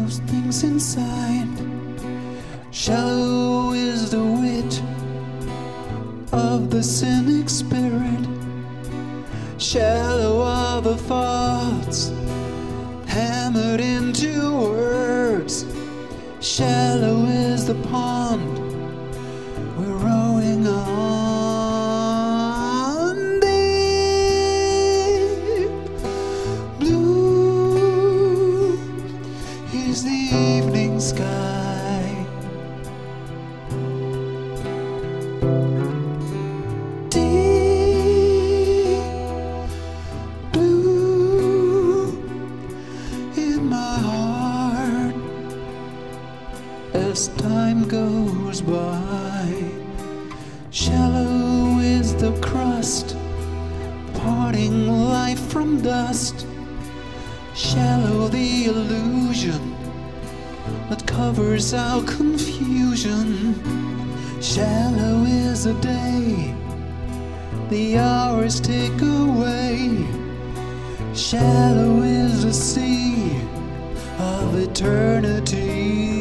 most things inside. Shallow is the wit of the cynic spirit. Shallow are the thoughts hammered into words. Shallow is the pond we're rowing on. Deep blue is the evening sky. Deep blue in my heart as time goes by. Shallow is the crust parting life from dust. Shallow the illusion that covers our confusion. Shallow is a day the hours take away. Shallow is a sea of eternity.